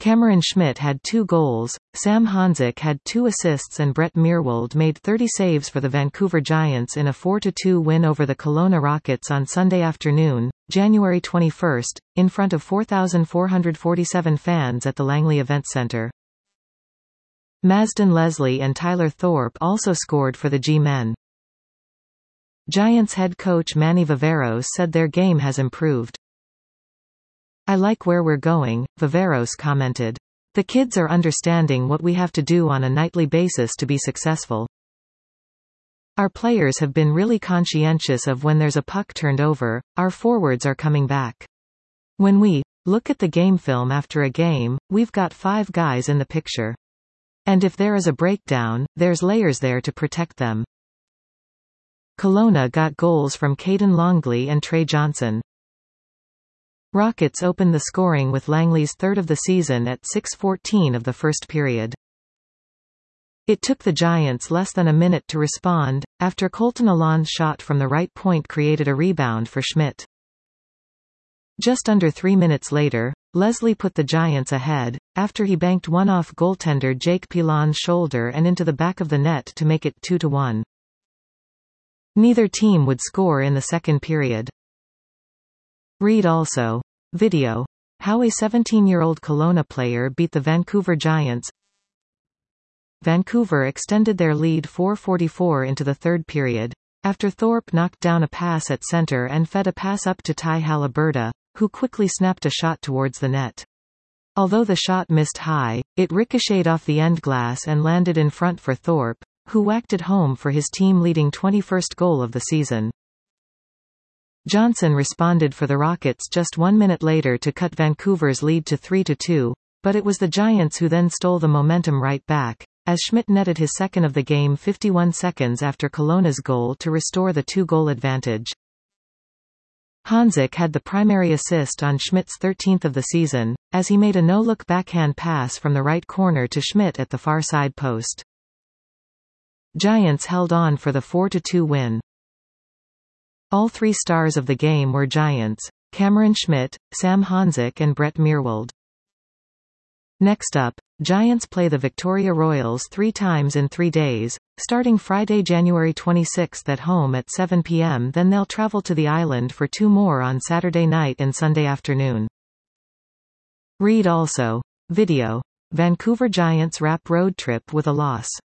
Cameron Schmidt had 2 goals, Sam Honzik had 2 assists and Brett Meerwald made 30 saves for the Vancouver Giants in a 4-2 win over the Kelowna Rockets on Sunday afternoon, January 21, in front of 4,447 fans at the Langley Event Centre. Mazden Leslie and Tyler Thorpe also scored for the G-men. Giants head coach Manny Viveros said their game has improved. "I like where we're going," Viveros commented. "The kids are understanding what we have to do on a nightly basis to be successful. Our players have been really conscientious of when there's a puck turned over, our forwards are coming back. When we look at the game film after a game, we've got 5 guys in the picture. And if there is a breakdown, there's layers there to protect them." Kelowna got goals from Caden Longley and Trey Johnson. Rockets opened the scoring with Langley's third of the season at 6:14 of the first period. It took the Giants less than a minute to respond, after Colton Alon's shot from the right point created a rebound for Schmidt. Just under 3 minutes later, Leslie put the Giants ahead, after he banked one off goaltender Jake Pilon's shoulder and into the back of the net to make it 2-1. Neither team would score in the second period. Read also. Video. How a 17-year-old Kelowna player beat the Vancouver Giants. Vancouver extended their lead 4:44 into the third period, after Thorpe knocked down a pass at center and fed a pass up to Ty Haliburda, who quickly snapped a shot towards the net. Although the shot missed high, it ricocheted off the end glass and landed in front for Thorpe, who whacked it home for his team-leading 21st goal of the season. Johnson responded for the Rockets just 1 minute later to cut Vancouver's lead to 3-2, but it was the Giants who then stole the momentum right back, as Schmidt netted his second of the game 51 seconds after Kelowna's goal to restore the 2-goal advantage. Honzik had the primary assist on Schmidt's 13th of the season, as he made a no-look backhand pass from the right corner to Schmidt at the far side post. Giants held on for the 4-2 win. All 3 stars of the game were Giants: Cameron Schmidt, Sam Honzik and Brett Meerwald. Next up, Giants play the Victoria Royals 3 times in 3 days, starting Friday, January 26 at home at 7 p.m. Then they'll travel to the island for 2 more on Saturday night and Sunday afternoon. Read also. Video. Vancouver Giants wrap road trip with a loss.